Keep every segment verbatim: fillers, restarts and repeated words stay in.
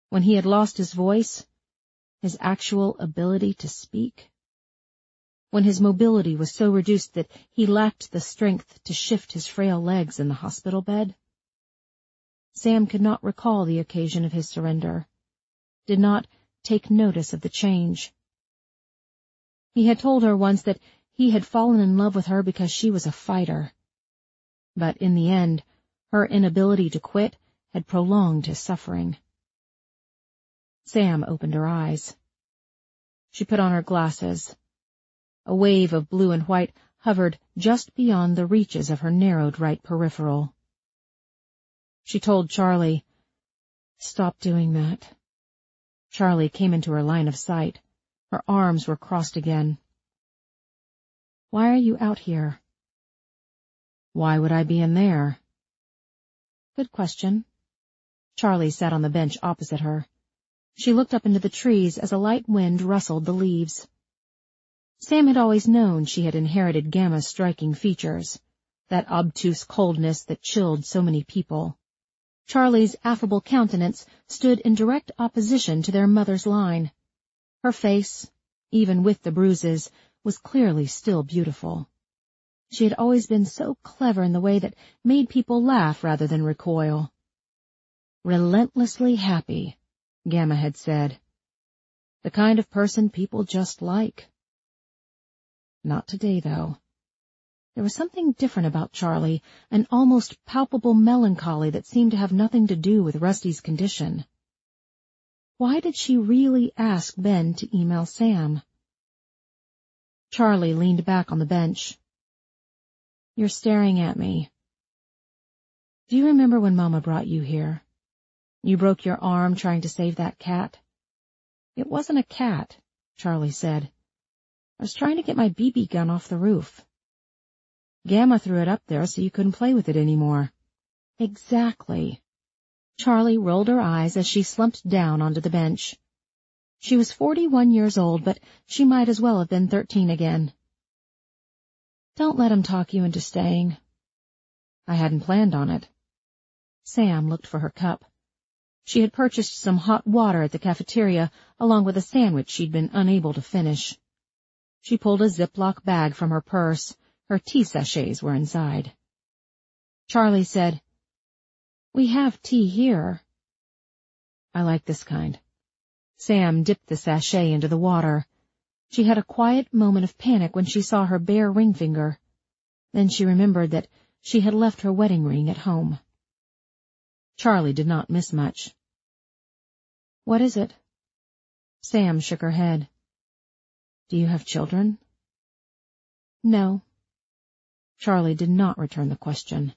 when he had lost his voice, his actual ability to speak, when his mobility was so reduced that he lacked the strength to shift his frail legs in the hospital bed? Sam could not recall the occasion of his surrender, did not take notice of the change. He had told her once that he had fallen in love with her because she was a fighter. But in the end, her inability to quit had prolonged his suffering. Sam opened her eyes. She put on her glasses. A wave of blue and white hovered just beyond the reaches of her narrowed right peripheral. She told Charlie, "Stop doing that." Charlie came into her line of sight. Her arms were crossed again. "Why are you out here?" "Why would I be in there?" "Good question." Charlie sat on the bench opposite her. She looked up into the trees as a light wind rustled the leaves. Sam had always known she had inherited Gamma's striking features, that obtuse coldness that chilled so many people. Charlie's affable countenance stood in direct opposition to their mother's line. Her face, even with the bruises, was clearly still beautiful. She had always been so clever in the way that made people laugh rather than recoil. Relentlessly happy, Gamma had said. The kind of person people just like. Not today, though. There was something different about Charlie, an almost palpable melancholy that seemed to have nothing to do with Rusty's condition. Why did she really ask Ben to email Sam? Charlie leaned back on the bench. "You're staring at me. Do you remember when Mama brought you here? You broke your arm trying to save that cat?" "It wasn't a cat," Charlie said. "I was trying to get my B B gun off the roof. Gamma threw it up there so you couldn't play with it anymore." "Exactly." Charlie rolled her eyes as she slumped down onto the bench. She was forty-one years old, but she might as well have been thirteen again. "Don't let him talk you into staying." "I hadn't planned on it." Sam looked for her cup. She had purchased some hot water at the cafeteria, along with a sandwich she'd been unable to finish. She pulled a Ziploc bag from her purse. Her tea sachets were inside. Charlie said, "We have tea here." "I like this kind." Sam dipped the sachet into the water. She had a quiet moment of panic when she saw her bare ring finger. Then she remembered that she had left her wedding ring at home. Charlie did not miss much. "What is it?" Sam shook her head. "Do you have children?" "No." Charlie did not return the question.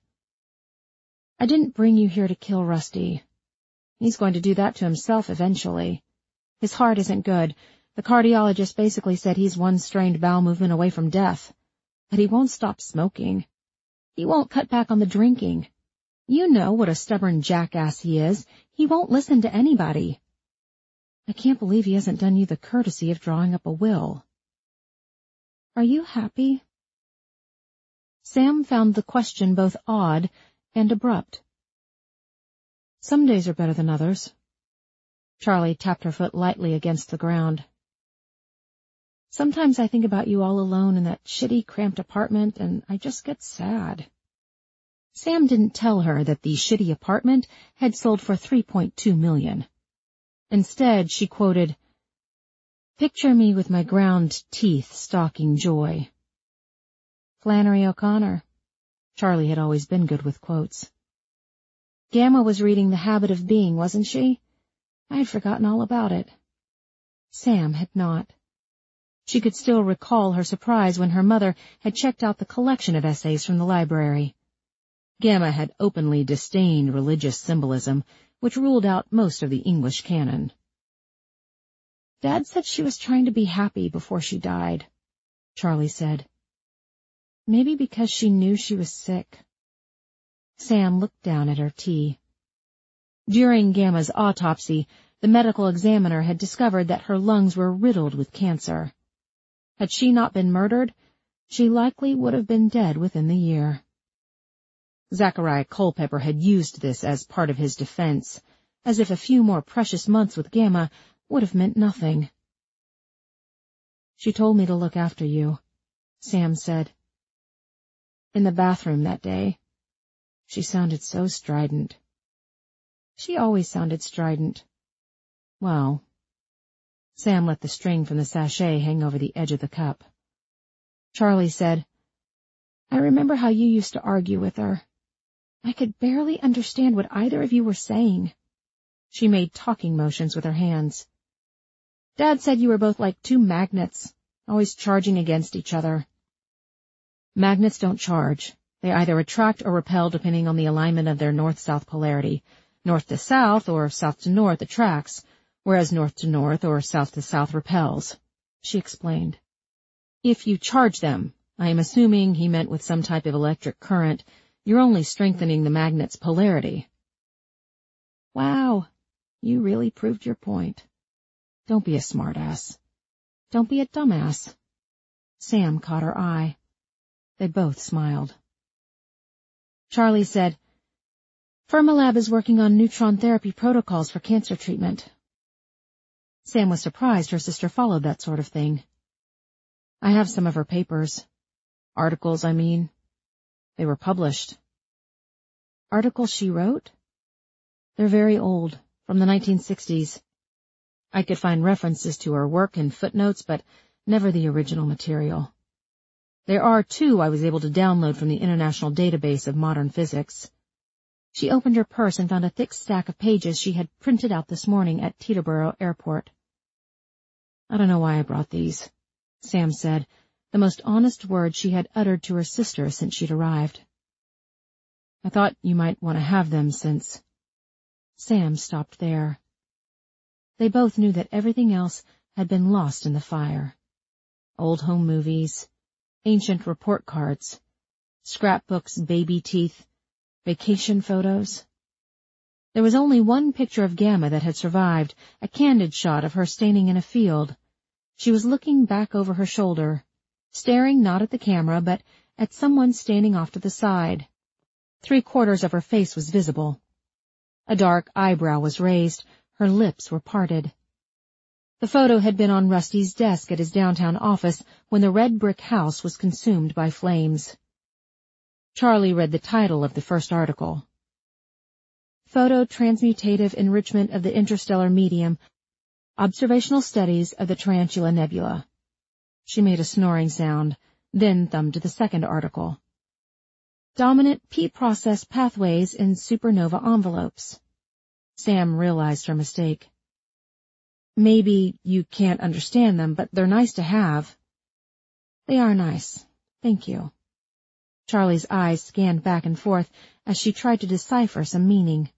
"I didn't bring you here to kill Rusty. He's going to do that to himself eventually. His heart isn't good. The cardiologist basically said he's one strained bowel movement away from death. But he won't stop smoking. He won't cut back on the drinking. You know what a stubborn jackass he is. He won't listen to anybody. I can't believe he hasn't done you the courtesy of drawing up a will." "Are you happy?" Sam found the question both odd and abrupt. "Some days are better than others." Charlie tapped her foot lightly against the ground. "Sometimes I think about you all alone in that shitty, cramped apartment, and I just get sad." Sam didn't tell her that the shitty apartment had sold for three point two million dollars. Instead, she quoted, "Picture me with my ground teeth stalking joy." Flannery O'Connor. Charlie had always been good with quotes. Gamma was reading The Habit of Being, wasn't she? I had forgotten all about it. Sam had not. She could still recall her surprise when her mother had checked out the collection of essays from the library. Gamma had openly disdained religious symbolism, which ruled out most of the English canon. "Dad said she was trying to be happy before she died," Charlie said. "Maybe because she knew she was sick." Sam looked down at her tea. During Gamma's autopsy, the medical examiner had discovered that her lungs were riddled with cancer. Had she not been murdered, she likely would have been dead within the year. Zachariah Culpepper had used this as part of his defense, as if a few more precious months with Gamma would have meant nothing. "She told me to look after you," Sam said. "In the bathroom that day, she sounded so strident." She always sounded strident. Well, Sam let the string from the sachet hang over the edge of the cup. Charlie said, "I remember how you used to argue with her. I could barely understand what either of you were saying." She made talking motions with her hands. "Dad said you were both like two magnets, always charging against each other." "Magnets don't charge. They either attract or repel depending on the alignment of their north-south polarity. North to south or south to north attracts, whereas north to north or south to south repels," she explained. "If you charge them, I am assuming he meant with some type of electric current, you're only strengthening the magnet's polarity." "Wow, you really proved your point." "Don't be a smartass." "Don't be a dumbass." Sam caught her eye. They both smiled. Charlie said, "Fermilab is working on neutron therapy protocols for cancer treatment." Sam was surprised her sister followed that sort of thing. "I have some of her papers. Articles, I mean. They were published." "Articles she wrote?" "They're very old, from the nineteen sixties. I could find references to her work in footnotes, but never the original material. There are two I was able to download from the International Database of Modern Physics." She opened her purse and found a thick stack of pages she had printed out this morning at Teterboro Airport. "I don't know why I brought these," Sam said, the most honest words she had uttered to her sister since she'd arrived. "I thought you might want to have them since—" Sam stopped there. They both knew that everything else had been lost in the fire. Old home movies, ancient report cards, scrapbooks, baby teeth, vacation photos. There was only one picture of Gamma that had survived, a candid shot of her standing in a field. She was looking back over her shoulder, staring not at the camera, but at someone standing off to the side. Three-quarters of her face was visible. A dark eyebrow was raised, her lips were parted. The photo had been on Rusty's desk at his downtown office when the red brick house was consumed by flames. Charlie read the title of the first article. Photo-Transmutative Enrichment of the Interstellar Medium, Observational Studies of the Tarantula Nebula. She made a snoring sound, then thumbed to the second article. Dominant P-process pathways in supernova envelopes. Sam realized her mistake. "Maybe you can't understand them, but they're nice to have." "They are nice. Thank you." Charlie's eyes scanned back and forth as she tried to decipher some meaning.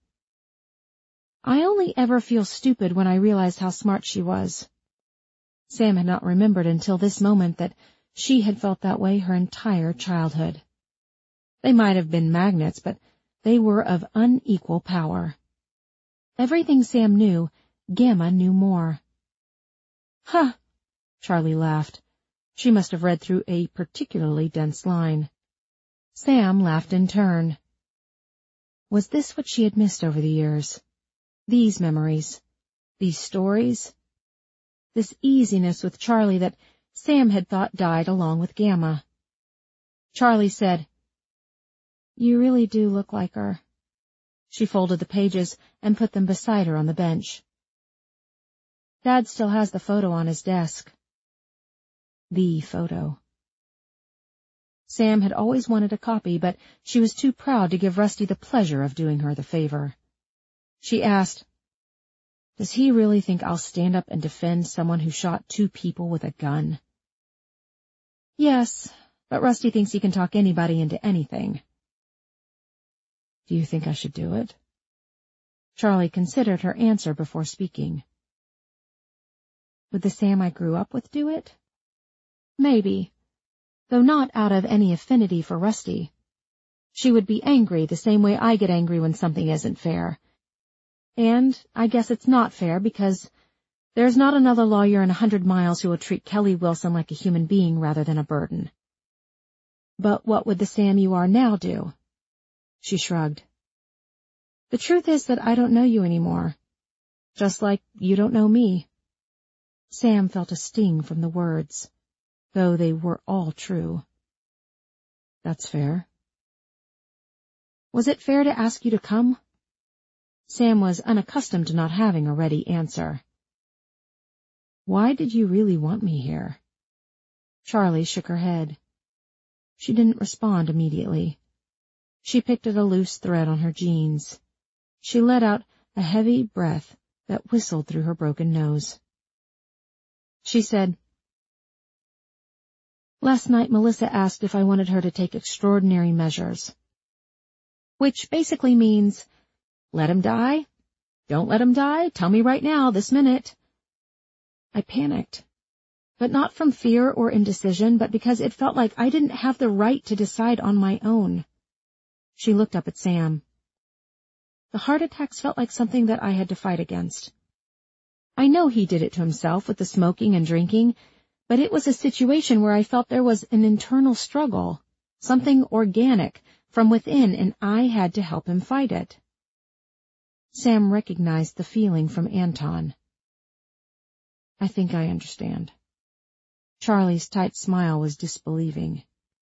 "I only ever feel stupid when I realize how smart she was." Sam had not remembered until this moment that she had felt that way her entire childhood. They might have been magnets, but they were of unequal power. Everything Sam knew, Gamma knew more. "Huh!" Charlie laughed. She must have read through a particularly dense line. Sam laughed in turn. Was this what she had missed over the years? These memories, these stories, this easiness with Charlie that Sam had thought died along with Gamma. Charlie said, "You really do look like her." She folded the pages and put them beside her on the bench. "Dad still has the photo on his desk." The photo. Sam had always wanted a copy, but she was too proud to give Rusty the pleasure of doing her the favor. She asked, "Does he really think I'll stand up and defend someone who shot two people with a gun?" "Yes, but Rusty thinks he can talk anybody into anything." "Do you think I should do it?" Charlie considered her answer before speaking. "Would the Sam I grew up with do it?" "Maybe, though not out of any affinity for Rusty. She would be angry the same way I get angry when something isn't fair. And I guess it's not fair because there's not another lawyer in a hundred miles who will treat Kelly Wilson like a human being rather than a burden." "But what would the Sam you are now do?" She shrugged. The truth is that I don't know you anymore, just like you don't know me. Sam felt a sting from the words, though they were all true. That's fair. Was it fair to ask you to come? Sam was unaccustomed to not having a ready answer. Why did you really want me here? Charlie shook her head. She didn't respond immediately. She picked at a loose thread on her jeans. She let out a heavy breath that whistled through her broken nose. She said, Last night Melissa asked if I wanted her to take extraordinary measures. Which basically means, let him die? Don't let him die? Tell me right now, this minute. I panicked. But not from fear or indecision, but because it felt like I didn't have the right to decide on my own. She looked up at Sam. The heart attacks felt like something that I had to fight against. I know he did it to himself with the smoking and drinking, but it was a situation where I felt there was an internal struggle, something organic from within, and I had to help him fight it. Sam recognized the feeling from Anton. I think I understand. Charlie's tight smile was disbelieving.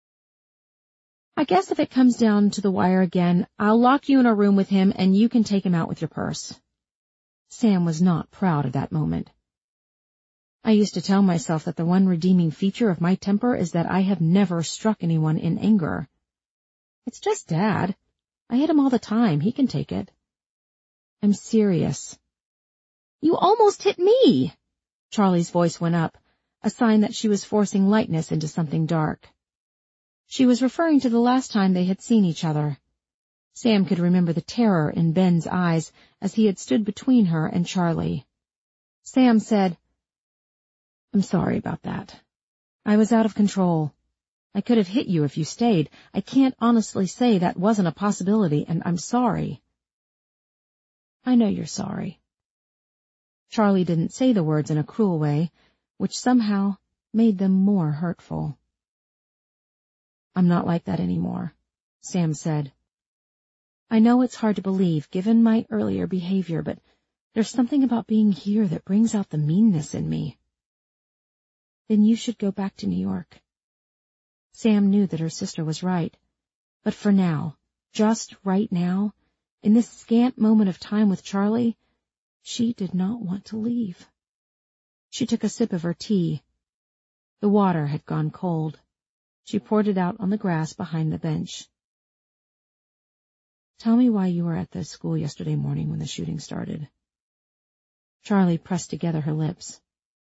I guess if it comes down to the wire again, I'll lock you in a room with him and you can take him out with your purse. Sam was not proud of that moment. I used to tell myself that the one redeeming feature of my temper is that I have never struck anyone in anger. It's just Dad. I hit him all the time. He can take it. I'm serious. You almost hit me! Charlie's voice went up, a sign that she was forcing lightness into something dark. She was referring to the last time they had seen each other. Sam could remember the terror in Ben's eyes as he had stood between her and Charlie. Sam said, I'm sorry about that. I was out of control. I could have hit you if you stayed. I can't honestly say that wasn't a possibility, and I'm sorry. I know you're sorry. Charlie didn't say the words in a cruel way, which somehow made them more hurtful. I'm not like that anymore, Sam said. I know it's hard to believe, given my earlier behavior, but there's something about being here that brings out the meanness in me. Then you should go back to New York. Sam knew that her sister was right, but for now, just right now, in this scant moment of time with Charlie, she did not want to leave. She took a sip of her tea. The water had gone cold. She poured it out on the grass behind the bench. Tell me why you were at the school yesterday morning when the shooting started. Charlie pressed together her lips.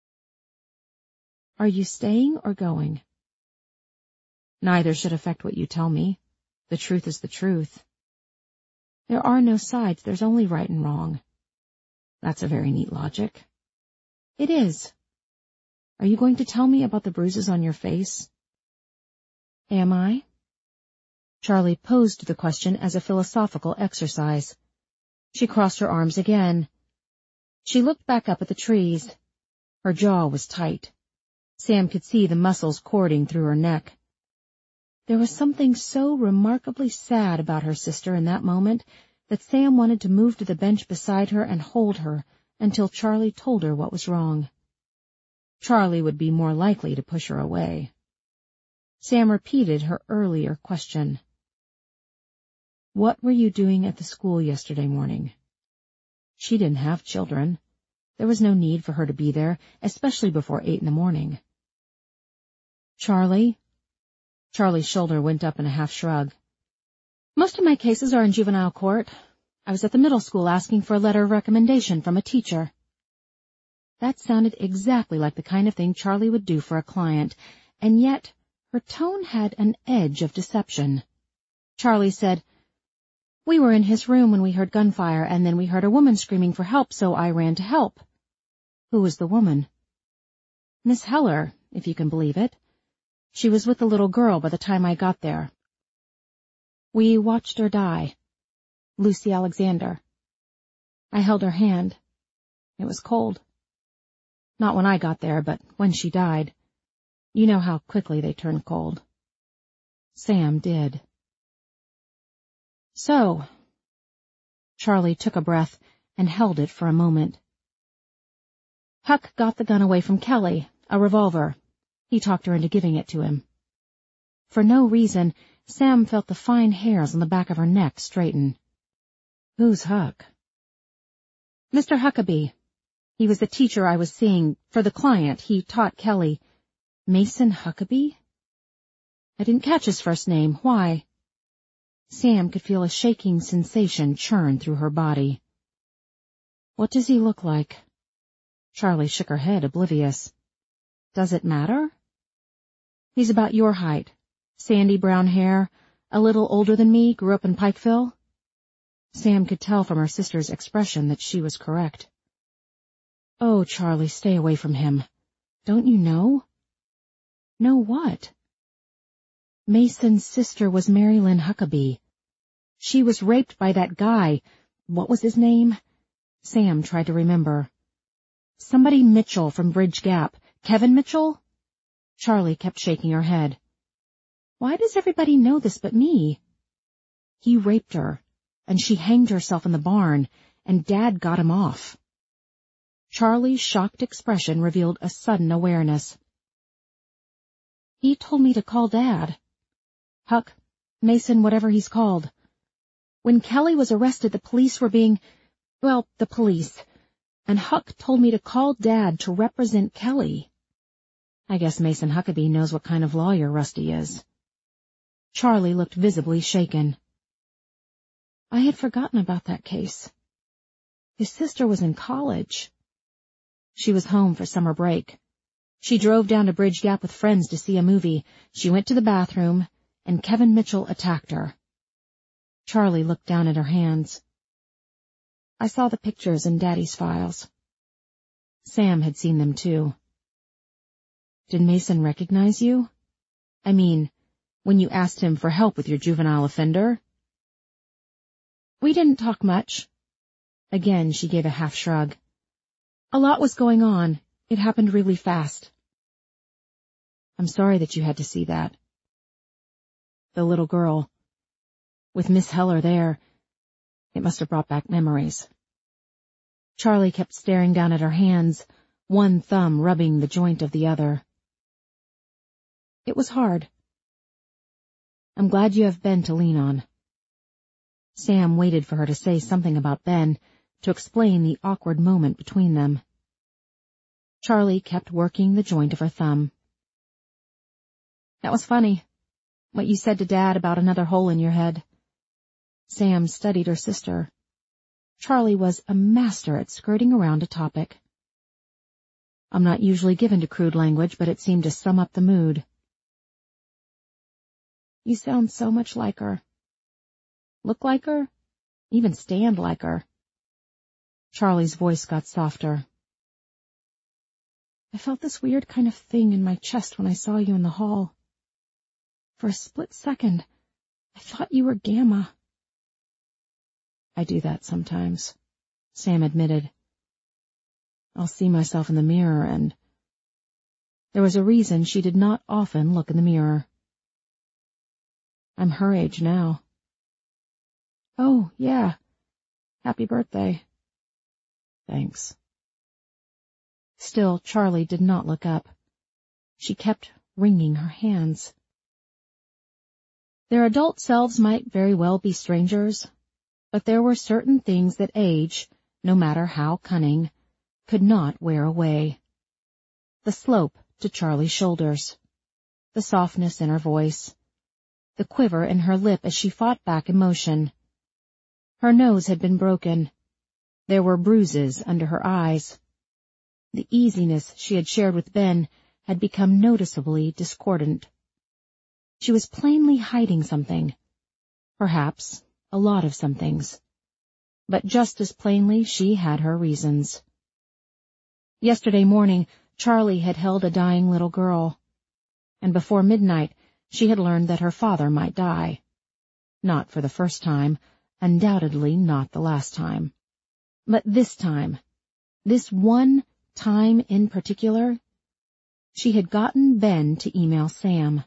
Are you staying or going? Neither should affect what you tell me. The truth is the truth. There are no sides, there's only right and wrong. That's a very neat logic. It is. Are you going to tell me about the bruises on your face? Am I? Charlie posed the question as a philosophical exercise. She crossed her arms again. She looked back up at the trees. Her jaw was tight. Sam could see the muscles cording through her neck. There was something so remarkably sad about her sister in that moment that Sam wanted to move to the bench beside her and hold her until Charlie told her what was wrong. Charlie would be more likely to push her away. Sam repeated her earlier question. What were you doing at the school yesterday morning? She didn't have children. There was no need for her to be there, especially before eight in the morning. Charlie? Charlie's shoulder went up in a half shrug. Most of my cases are in juvenile court. I was at the middle school asking for a letter of recommendation from a teacher. That sounded exactly like the kind of thing Charlie would do for a client, and yet her tone had an edge of deception. Charlie said, We were in his room when we heard gunfire, and then we heard a woman screaming for help, so I ran to help. Who was the woman? Miss Heller, if you can believe it. She was with the little girl by the time I got there. We watched her die. Lucy Alexander. I held her hand. It was cold. Not when I got there, but when she died. You know how quickly they turn cold. Sam did. So, Charlie took a breath and held it for a moment. Huck got the gun away from Kelly, a revolver. He talked her into giving it to him. For no reason, Sam felt the fine hairs on the back of her neck straighten. Who's Huck? Mister Huckabee. He was the teacher I was seeing. For the client, he taught Kelly. Mason Huckabee? I didn't catch his first name. Why? Sam could feel a shaking sensation churn through her body. What does he look like? Charlie shook her head, oblivious. Does it matter? He's about your height. Sandy brown hair, a little older than me, grew up in Pikeville. Sam could tell from her sister's expression that she was correct. Oh, Charlie, stay away from him. Don't you know? Know what? Mason's sister was Mary Lynn Huckabee. She was raped by that guy. What was his name? Sam tried to remember. Somebody Mitchell from Bridge Gap. Kevin Mitchell? Charlie kept shaking her head. Why does everybody know this but me? He raped her, and she hanged herself in the barn, and Dad got him off. Charlie's shocked expression revealed a sudden awareness. He told me to call Dad. Huck, Mason, whatever he's called. When Kelly was arrested, the police were being, well, the police, and Huck told me to call Dad to represent Kelly. I guess Mason Huckabee knows what kind of lawyer Rusty is. Charlie looked visibly shaken. I had forgotten about that case. His sister was in college. She was home for summer break. She drove down to Bridge Gap with friends to see a movie. She went to the bathroom, and Kevin Mitchell attacked her. Charlie looked down at her hands. I saw the pictures in Daddy's files. Sam had seen them too. Did Mason recognize you? I mean, when you asked him for help with your juvenile offender? We didn't talk much. Again, she gave a half shrug. A lot was going on. It happened really fast. I'm sorry that you had to see that. The little girl. With Miss Heller there, it must have brought back memories. Charlie kept staring down at her hands, one thumb rubbing the joint of the other. It was hard. I'm glad you have Ben to lean on. Sam waited for her to say something about Ben, to explain the awkward moment between them. Charlie kept working the joint of her thumb. That was funny, what you said to Dad about another hole in your head. Sam studied her sister. Charlie was a master at skirting around a topic. I'm not usually given to crude language, but it seemed to sum up the mood. You sound so much like her. Look like her? Even stand like her. Charlie's voice got softer. I felt this weird kind of thing in my chest when I saw you in the hall. For a split second, I thought you were Gamma. I do that sometimes, Sam admitted. I'll see myself in the mirror and... There was a reason she did not often look in the mirror. I'm her age now. Oh, yeah. Happy birthday. Thanks. Still, Charlie did not look up. She kept wringing her hands. Their adult selves might very well be strangers, but there were certain things that age, no matter how cunning, could not wear away. The slope to Charlie's shoulders, the softness in her voice, the quiver in her lip as she fought back emotion. Her nose had been broken. There were bruises under her eyes. The easiness she had shared with Ben had become noticeably discordant. She was plainly hiding something. Perhaps a lot of some things. But just as plainly she had her reasons. Yesterday morning, Charlie had held a dying little girl. And before midnight, she had learned that her father might die. Not for the first time, undoubtedly not the last time. But this time, this one time in particular, she had gotten Ben to email Sam.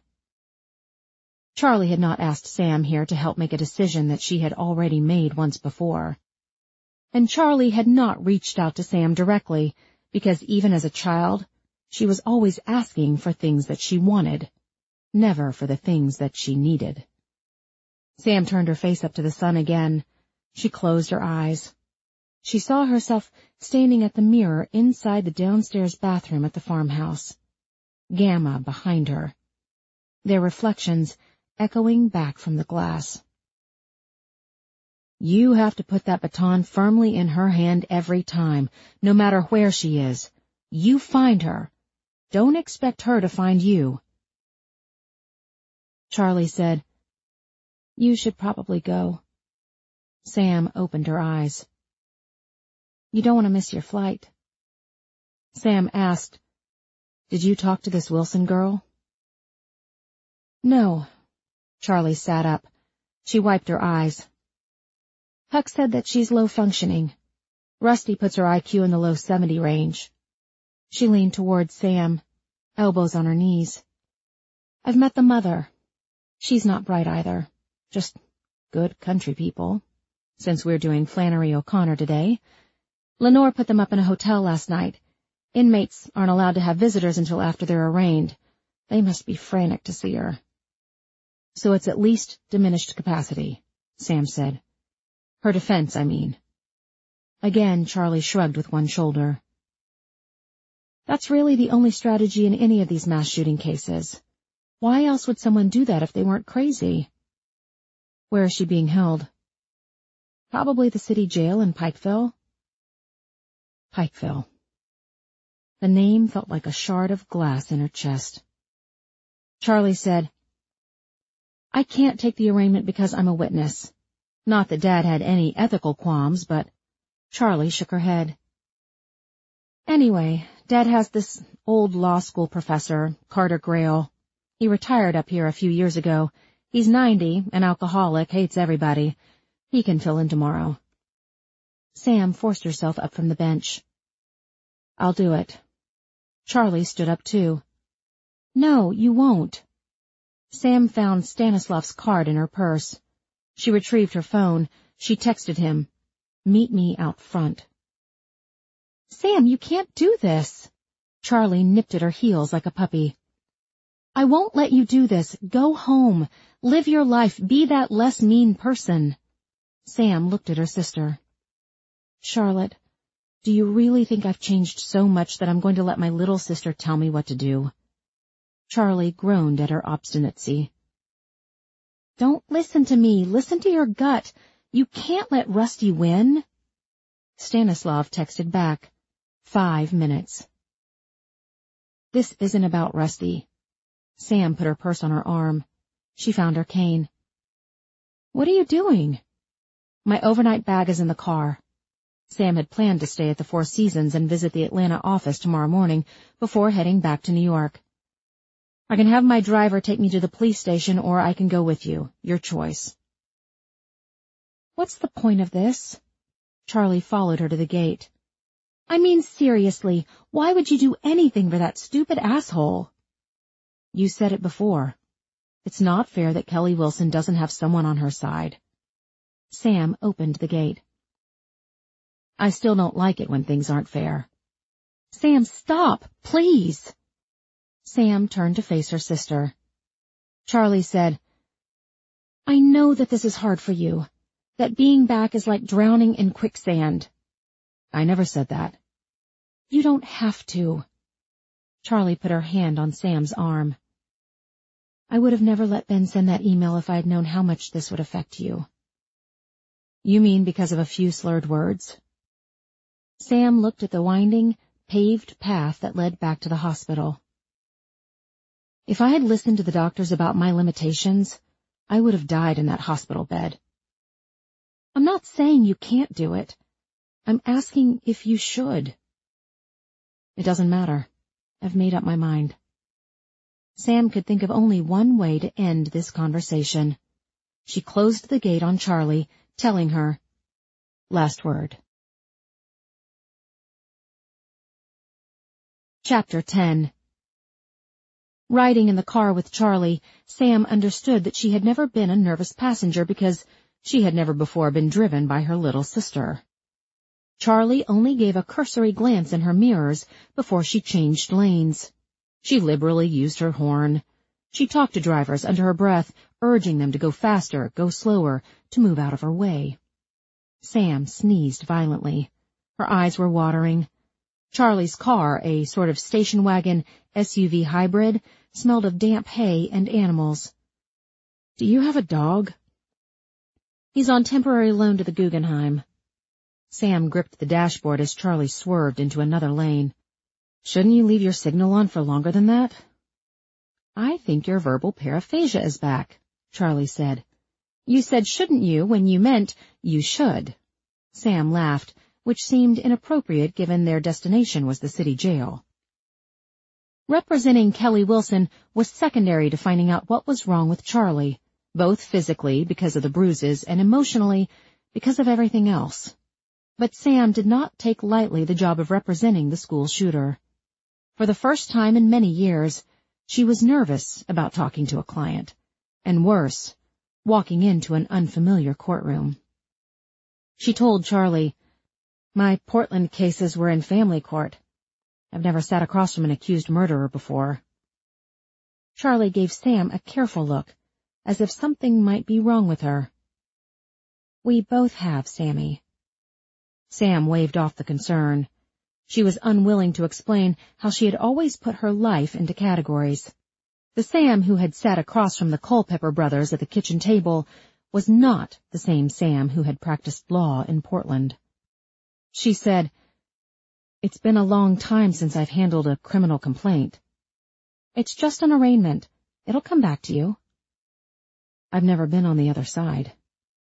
Charlie had not asked Sam here to help make a decision that she had already made once before. And Charlie had not reached out to Sam directly, because even as a child, she was always asking for things that she wanted, never for the things that she needed. Sam turned her face up to the sun again. She closed her eyes. She saw herself standing at the mirror inside the downstairs bathroom at the farmhouse. Gamma behind her, their reflections echoing back from the glass. You have to put that baton firmly in her hand every time, no matter where she is. You find her. Don't expect her to find you. Charlie said, You should probably go. Sam opened her eyes. You don't want to miss your flight. Sam asked, Did you talk to this Wilson girl? No. Charlie sat up. She wiped her eyes. Huck said that she's low functioning. Rusty puts her I Q in the low seventy range. She leaned towards Sam, elbows on her knees. I've met the mother. She's not bright either. Just good country people. Since we're doing Flannery O'Connor today. Lenore put them up in a hotel last night. Inmates aren't allowed to have visitors until after they're arraigned. They must be frantic to see her. So it's at least diminished capacity, Sam said. Her defense, I mean. Again, Charlie shrugged with one shoulder. That's really the only strategy in any of these mass shooting cases. Why else would someone do that if they weren't crazy? Where is she being held? Probably the city jail in Pikeville. Pikeville. The name felt like a shard of glass in her chest. Charlie said, I can't take the arraignment because I'm a witness. Not that Dad had any ethical qualms, but Charlie shook her head. Anyway, Dad has this old law school professor, Carter Grail. He retired up here a few years ago. He's ninety, an alcoholic, hates everybody. He can fill in tomorrow. Sam forced herself up from the bench. I'll do it. Charlie stood up too. No, you won't. Sam found Stanislav's card in her purse. She retrieved her phone. She texted him, Meet me out front. Sam, you can't do this. Charlie nipped at her heels like a puppy. I won't let you do this. Go home. Live your life. Be that less mean person. Sam looked at her sister. Charlotte, do you really think I've changed so much that I'm going to let my little sister tell me what to do? Charlie groaned at her obstinacy. Don't listen to me. Listen to your gut. You can't let Rusty win. Stanislav texted back. Five minutes. This isn't about Rusty. Sam put her purse on her arm. She found her cane. What are you doing? My overnight bag is in the car. Sam had planned to stay at the Four Seasons and visit the Atlanta office tomorrow morning before heading back to New York. I can have my driver take me to the police station, or I can go with you. Your choice. What's the point of this? Charlie followed her to the gate. I mean, seriously, why would you do anything for that stupid asshole? You said it before. It's not fair that Kelly Wilson doesn't have someone on her side. Sam opened the gate. I still don't like it when things aren't fair. Sam, stop, please. Sam turned to face her sister. Charlie said, I know that this is hard for you, that being back is like drowning in quicksand. I never said that. You don't have to. Charlie put her hand on Sam's arm. I would have never let Ben send that email if I had known how much this would affect you. You mean because of a few slurred words? Sam looked at the winding, paved path that led back to the hospital. If I had listened to the doctors about my limitations, I would have died in that hospital bed. I'm not saying you can't do it. I'm asking if you should. It doesn't matter. I've made up my mind. Sam could think of only one way to end this conversation. She closed the gate on Charlie, telling her, last word. Chapter ten. Riding in the car with Charlie, Sam understood that she had never been a nervous passenger because she had never before been driven by her little sister. Charlie only gave a cursory glance in her mirrors before she changed lanes. She liberally used her horn. She talked to drivers under her breath, urging them to go faster, go slower, to move out of her way. Sam sneezed violently. Her eyes were watering. Charlie's car, a sort of station wagon S U V hybrid, smelled of damp hay and animals. "Do you have a dog?" "He's on temporary loan to the Guggenheim." Sam gripped the dashboard as Charlie swerved into another lane. "Shouldn't you leave your signal on for longer than that?" "I think your verbal paraphasia is back," Charlie said. "You said shouldn't you when you meant you should." Sam laughed, which seemed inappropriate given their destination was the city jail. Representing Kelly Wilson was secondary to finding out what was wrong with Charlie, both physically because of the bruises and emotionally because of everything else. But Sam did not take lightly the job of representing the school shooter. For the first time in many years, she was nervous about talking to a client, and worse, walking into an unfamiliar courtroom. She told Charlie, "My Portland cases were in family court. I've never sat across from an accused murderer before." Charlie gave Sam a careful look, as if something might be wrong with her. "We both have, Sammy." Sam waved off the concern. She was unwilling to explain how she had always put her life into categories. The Sam who had sat across from the Culpepper brothers at the kitchen table was not the same Sam who had practiced law in Portland. She said, "It's been a long time since I've handled a criminal complaint." "It's just an arraignment. It'll come back to you." "I've never been on the other side."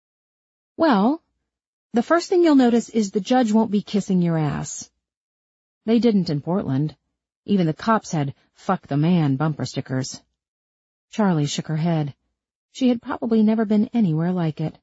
"Well, the first thing you'll notice is the judge won't be kissing your ass." They didn't in Portland. Even the cops had "fuck the man" bumper stickers. Charlie shook her head. She had probably never been anywhere like it.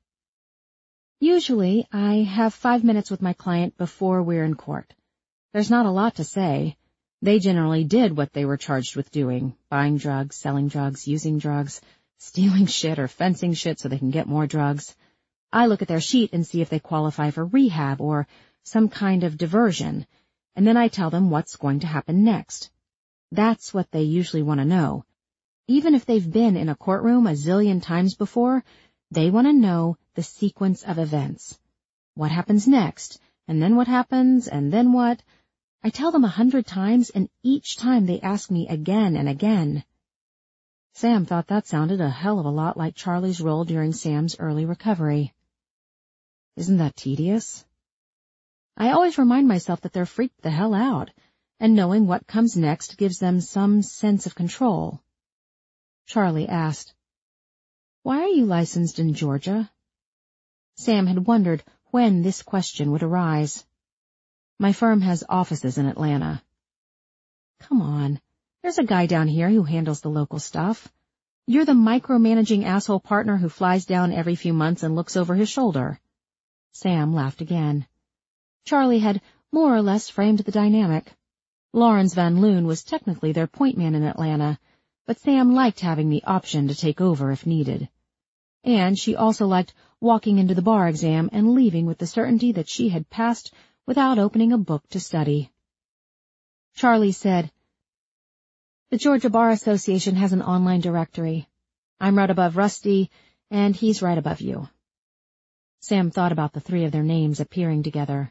"Usually, I have five minutes with my client before we're in court. There's not a lot to say. They generally did what they were charged with doing, buying drugs, selling drugs, using drugs, stealing shit or fencing shit so they can get more drugs. I look at their sheet and see if they qualify for rehab or some kind of diversion, and then I tell them what's going to happen next. That's what they usually want to know. Even if they've been in a courtroom a zillion times before, they want to know the sequence of events. What happens next, and then what happens, and then what? I tell them a hundred times, and each time they ask me again and again." Sam thought that sounded a hell of a lot like Charlie's role during Sam's early recovery. "Isn't that tedious?" "I always remind myself that they're freaked the hell out, and knowing what comes next gives them some sense of control." Charlie asked, "Why are you licensed in Georgia?" Sam had wondered when this question would arise. "My firm has offices in Atlanta." "Come on, there's a guy down here who handles the local stuff. You're the micromanaging asshole partner who flies down every few months and looks over his shoulder." Sam laughed again. Charlie had more or less framed the dynamic. Lawrence Van Loon was technically their point man in Atlanta, but Sam liked having the option to take over if needed. And she also liked walking into the bar exam and leaving with the certainty that she had passed without opening a book to study. Charlie said, "The Georgia Bar Association has an online directory. I'm right above Rusty, and he's right above you." Sam thought about the three of their names appearing together.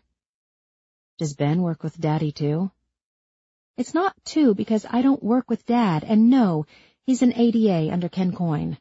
"Does Ben work with Daddy too?" "It's not two because I don't work with Dad, and no, he's an A D A under Ken Coyne."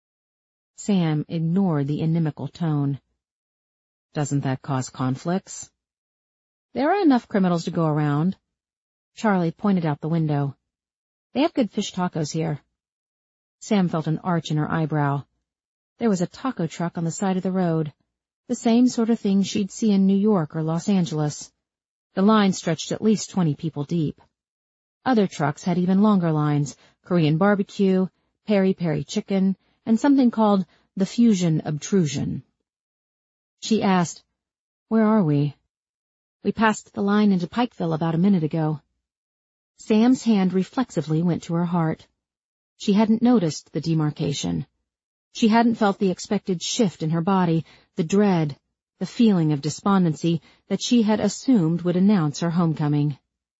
Sam ignored the inimical tone. "Doesn't that cause conflicts?" "There are enough criminals to go around." Charlie pointed out the window. "They have good fish tacos here." Sam felt an arch in her eyebrow. There was a taco truck on the side of the road, the same sort of thing she'd see in New York or Los Angeles. The line stretched at least twenty people deep. Other trucks had even longer lines, Korean barbecue, peri-peri chicken, and something called the Fusion Obtrusion. She asked, "Where are we?" "We passed the line into Pikeville about a minute ago." Sam's hand reflexively went to her heart. She hadn't noticed the demarcation. She hadn't felt the expected shift in her body, the dread, the feeling of despondency that she had assumed would announce her homecoming.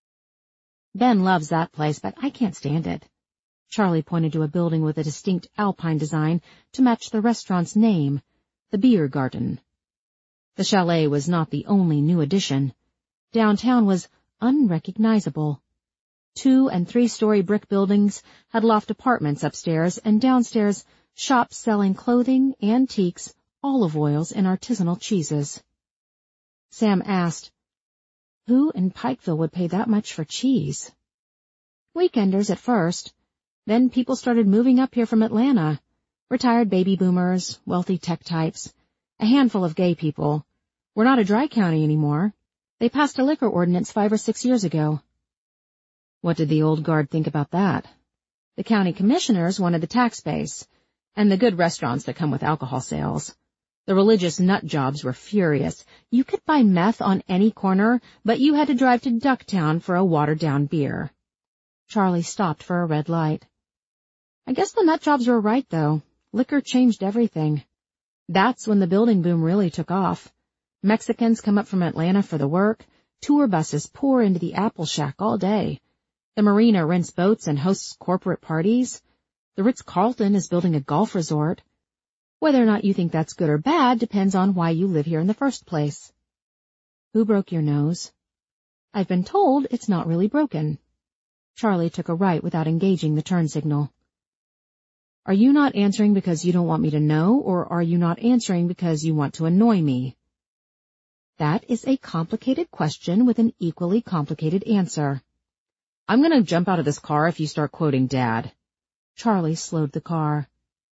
Ben loves that place, but I can't stand it. Charlie pointed to a building with a distinct alpine design to match the restaurant's name, the Biergarten. The chalet was not the only new addition. Downtown was unrecognizable. Two- and three-story brick buildings had loft apartments upstairs, and downstairs shops selling clothing, antiques, olive oils, and artisanal cheeses. Sam asked, "Who in Pikeville would pay that much for cheese?" "Weekenders at first. Then people started moving up here from Atlanta. Retired baby boomers, wealthy tech types, a handful of gay people. We're not a dry county anymore. They passed a liquor ordinance five or six years ago." What did the old guard think about that? The county commissioners wanted the tax base, and the good restaurants that come with alcohol sales. The religious nut jobs were furious. You could buy meth on any corner, but you had to drive to Ducktown for a watered-down beer. Charlie stopped for a red light. I guess the nut jobs were right, though. Liquor changed everything. That's when the building boom really took off. Mexicans come up from Atlanta for the work. Tour buses pour into the Apple Shack all day. The marina rents boats and hosts corporate parties. The Ritz-Carlton is building a golf resort. Whether or not you think that's good or bad depends on why you live here in the first place. Who broke your nose? I've been told it's not really broken. Charlie took a right without engaging the turn signal. Are you not answering because you don't want me to know, or are you not answering because you want to annoy me? That is a complicated question with an equally complicated answer. I'm going to jump out of this car if you start quoting Dad. Charlie slowed the car.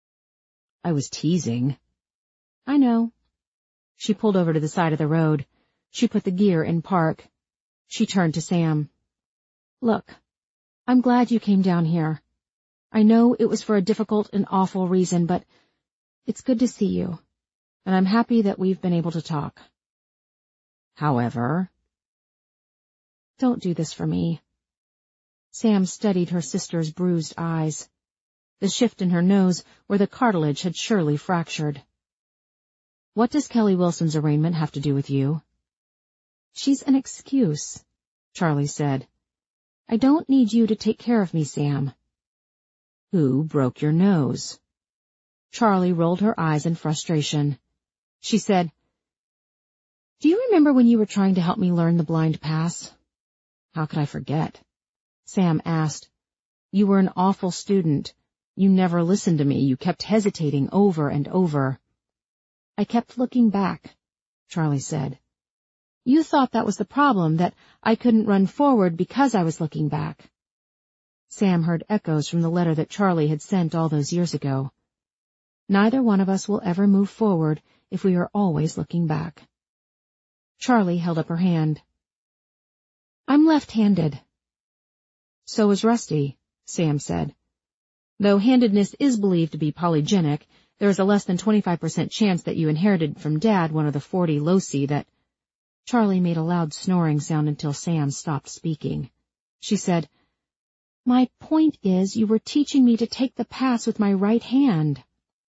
I was teasing. I know. She pulled over to the side of the road. She put the gear in park. She turned to Sam. Look, I'm glad you came down here. I know it was for a difficult and awful reason, but it's good to see you, and I'm happy that we've been able to talk. However, don't do this for me. Sam studied her sister's bruised eyes, the shift in her nose where the cartilage had surely fractured. What does Kelly Wilson's arraignment have to do with you? She's an excuse, Charlie said. I don't need you to take care of me, Sam. Who broke your nose? Charlie rolled her eyes in frustration. She said, Do you remember when you were trying to help me learn the blind pass? How could I forget? Sam asked. You were an awful student. You never listened to me. You kept hesitating over and over. I kept looking back, Charlie said. You thought that was the problem, that I couldn't run forward because I was looking back. Sam heard echoes from the letter that Charlie had sent all those years ago. Neither one of us will ever move forward if we are always looking back. Charlie held up her hand. I'm left-handed. So is Rusty, Sam said. Though handedness is believed to be polygenic, there is a less than twenty-five percent chance that you inherited from Dad one of the forty loci that... Charlie made a loud snoring sound until Sam stopped speaking. She said, My point is you were teaching me to take the pass with my right hand.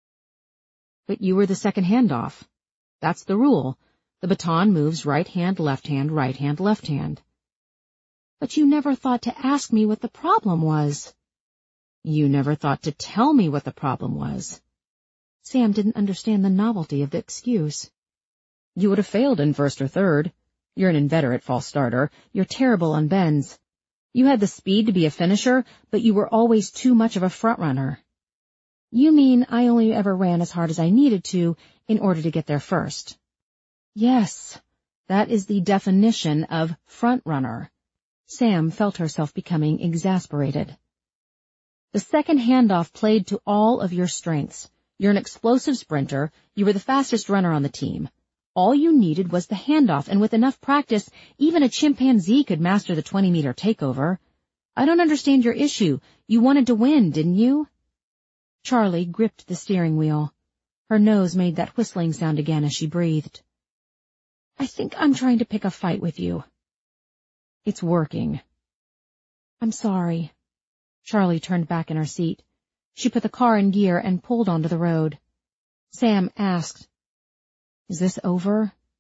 But you were the second handoff. That's the rule. The baton moves right hand, left hand, right hand, left hand. But you never thought to ask me what the problem was. You never thought to tell me what the problem was. Sam didn't understand the novelty of the excuse. You would have failed in first or third. You're an inveterate false starter. You're terrible on bends. You had the speed to be a finisher, but you were always too much of a front runner. You mean I only ever ran as hard as I needed to in order to get there first? Yes, that is the definition of front runner. Sam felt herself becoming exasperated. The second handoff played to all of your strengths. You're an explosive sprinter. You were the fastest runner on the team. All you needed was the handoff, and with enough practice, even a chimpanzee could master the twenty-meter takeover. I don't understand your issue. You wanted to win, didn't you? Charlie gripped the steering wheel. Her nose made that whistling sound again as she breathed. I think I'm trying to pick a fight with you. It's working. I'm sorry. Charlie turned back in her seat. She put the car in gear and pulled onto the road. Sam asked, Is this over?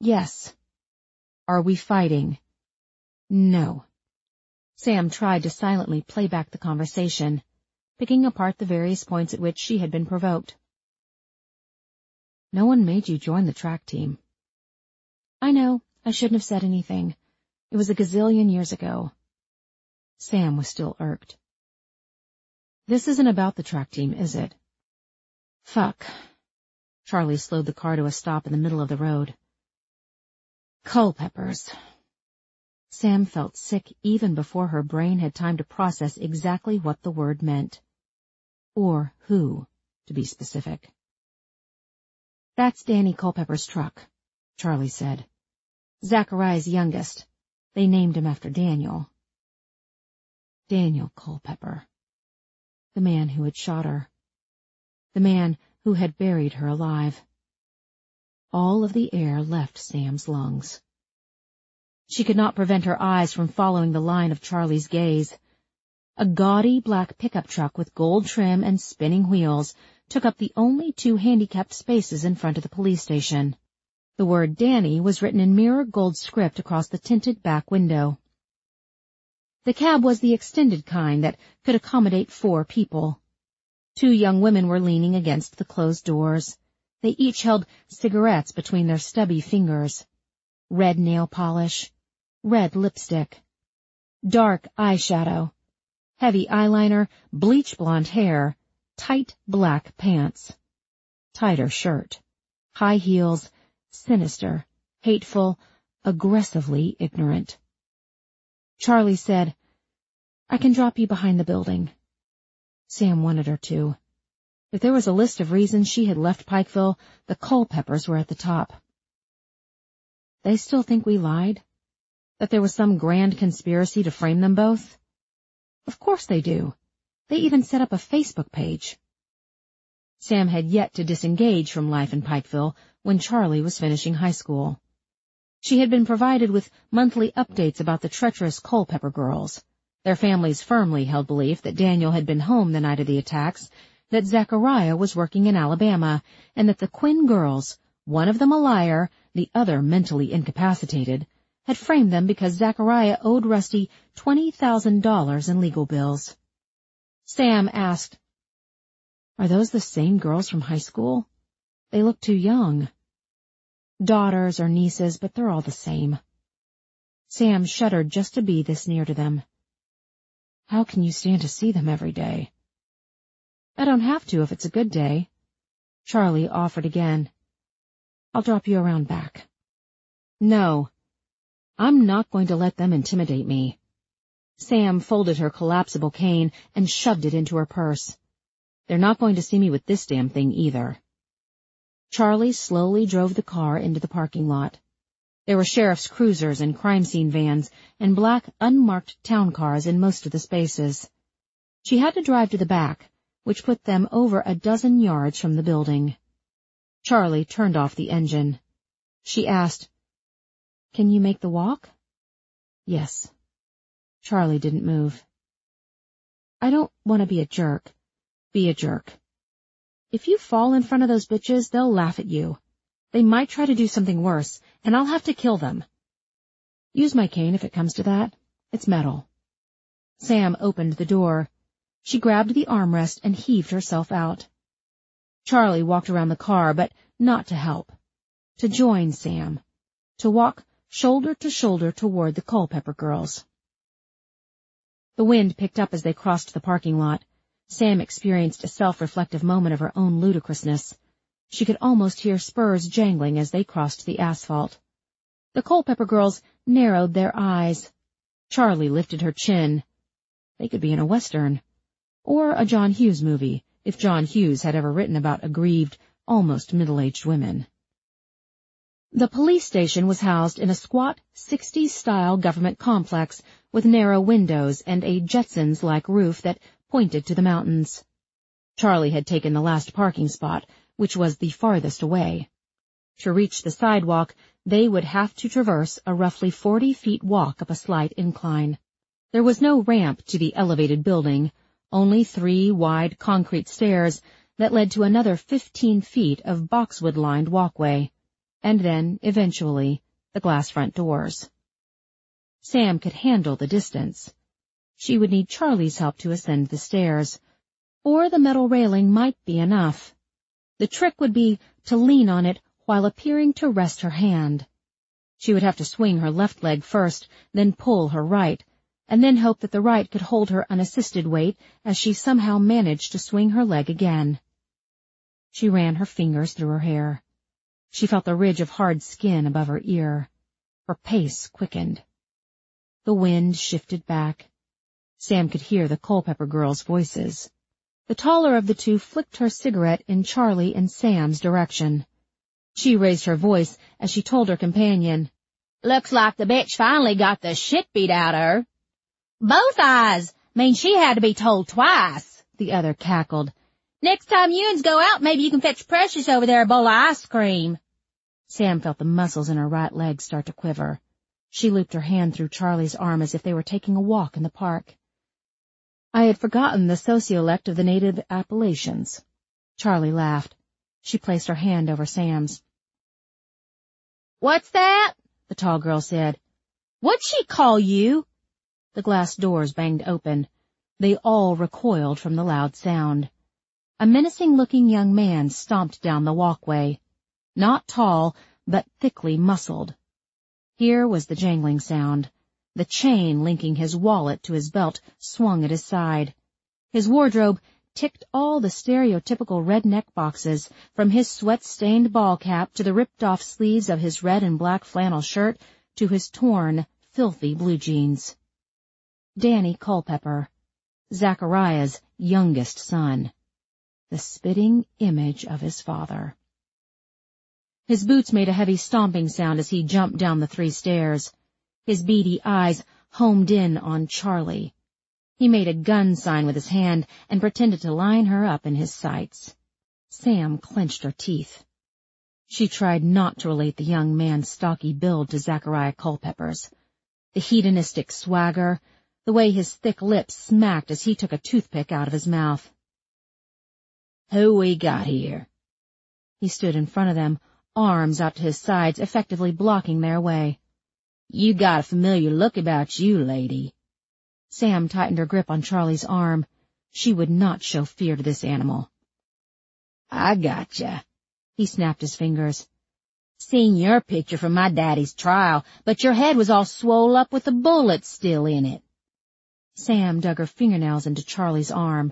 Yes. Are we fighting? No. Sam tried to silently play back the conversation, picking apart the various points at which she had been provoked. No one made you join the track team. I know, I shouldn't have said anything. It was a gazillion years ago. Sam was still irked. This isn't about the track team, is it? Fuck. Charlie slowed the car to a stop in the middle of the road. Culpepper's. Sam felt sick even before her brain had time to process exactly what the word meant. Or who, to be specific. That's Danny Culpepper's truck, Charlie said. Zachariah's youngest. They named him after Daniel. Daniel Culpepper. The man who had shot her. The man who had buried her alive. All of the air left Sam's lungs. She could not prevent her eyes from following the line of Charlie's gaze. A gaudy black pickup truck with gold trim and spinning wheels took up the only two handicapped spaces in front of the police station. The word Danny was written in mirror gold script across the tinted back window. The cab was the extended kind that could accommodate four people. Two young women were leaning against the closed doors. They each held cigarettes between their stubby fingers. Red nail polish, red lipstick, dark eyeshadow, heavy eyeliner, bleach blonde hair, tight black pants, tighter shirt, high heels, sinister, hateful, aggressively ignorant. Charlie said, I can drop you behind the building. Sam wanted her to. If there was a list of reasons she had left Pikeville, the Culpeppers were at the top. They still think we lied? That there was some grand conspiracy to frame them both? Of course they do. They even set up a Facebook page. Sam had yet to disengage from life in Pikeville when Charlie was finishing high school. She had been provided with monthly updates about the treacherous Culpepper girls. Their families firmly held belief that Daniel had been home the night of the attacks, that Zachariah was working in Alabama, and that the Quinn girls, one of them a liar, the other mentally incapacitated, had framed them because Zachariah owed Rusty twenty thousand dollars in legal bills. Sam asked, Are those the same girls from high school? They look too young. Daughters or nieces, but they're all the same. Sam shuddered just to be this near to them. How can you stand to see them every day? I don't have to if it's a good day. Charlie offered again. I'll drop you around back. No. I'm not going to let them intimidate me. Sam folded her collapsible cane and shoved it into her purse. They're not going to see me with this damn thing either. Charlie slowly drove the car into the parking lot. There were sheriff's cruisers and crime scene vans and black, unmarked town cars in most of the spaces. She had to drive to the back, which put them over a dozen yards from the building. Charlie turned off the engine. She asked, Can you make the walk? Yes. Charlie didn't move. I don't want to be a jerk. Be a jerk. If you fall in front of those bitches, they'll laugh at you. They might try to do something worse, and I'll have to kill them. Use my cane if it comes to that. It's metal. Sam opened the door. She grabbed the armrest and heaved herself out. Charlie walked around the car, but not to help. To join Sam. To walk shoulder to shoulder toward the Culpepper girls. The wind picked up as they crossed the parking lot. Sam experienced a self-reflective moment of her own ludicrousness. She could almost hear spurs jangling as they crossed the asphalt. The Culpepper girls narrowed their eyes. Charlie lifted her chin. They could be in a Western. Or a John Hughes movie, if John Hughes had ever written about aggrieved, almost middle-aged women. The police station was housed in a squat, sixties-style government complex with narrow windows and a Jetsons-like roof that pointed to the mountains. Charlie had taken the last parking spot, which was the farthest away. To reach the sidewalk, they would have to traverse a roughly forty feet walk up a slight incline. There was no ramp to the elevated building, only three wide concrete stairs that led to another fifteen feet of boxwood-lined walkway, and then, eventually, the glass front doors. Sam could handle the distance. She would need Charlie's help to ascend the stairs, or the metal railing might be enough. The trick would be to lean on it while appearing to rest her hand. She would have to swing her left leg first, then pull her right, and then hope that the right could hold her unassisted weight as she somehow managed to swing her leg again. She ran her fingers through her hair. She felt the ridge of hard skin above her ear. Her pace quickened. The wind shifted back. Sam could hear the Culpeper girls' voices. The taller of the two flicked her cigarette in Charlie and Sam's direction. She raised her voice as she told her companion, "Looks like the bitch finally got the shit beat out of her." "Both eyes mean she had to be told twice," the other cackled. "Next time you uns go out, maybe you can fetch Precious over there a bowl of ice cream." Sam felt the muscles in her right leg start to quiver. She looped her hand through Charlie's arm as if they were taking a walk in the park. "I had forgotten the sociolect of the native Appalachians." Charlie laughed. She placed her hand over Sam's. "What's that?" the tall girl said. "What'd she call you?" The glass doors banged open. They all recoiled from the loud sound. A menacing-looking young man stomped down the walkway. Not tall, but thickly muscled. Here was the jangling sound. The chain linking his wallet to his belt swung at his side. His wardrobe ticked all the stereotypical redneck boxes, from his sweat-stained ball cap to the ripped-off sleeves of his red and black flannel shirt to his torn, filthy blue jeans. Danny Culpeper, Zachariah's youngest son. The spitting image of his father. His boots made a heavy stomping sound as he jumped down the three stairs. His beady eyes homed in on Charlie. He made a gun sign with his hand and pretended to line her up in his sights. Sam clenched her teeth. She tried not to relate the young man's stocky build to Zachariah Culpeper's. The hedonistic swagger, the way his thick lips smacked as he took a toothpick out of his mouth. "Who we got here?" He stood in front of them, arms out to his sides, effectively blocking their way. "You got a familiar look about you, lady." Sam tightened her grip on Charlie's arm. She would not show fear to this animal. "I gotcha." He snapped his fingers. "Seen your picture from my daddy's trial, but your head was all swole up with the bullets still in it." Sam dug her fingernails into Charlie's arm.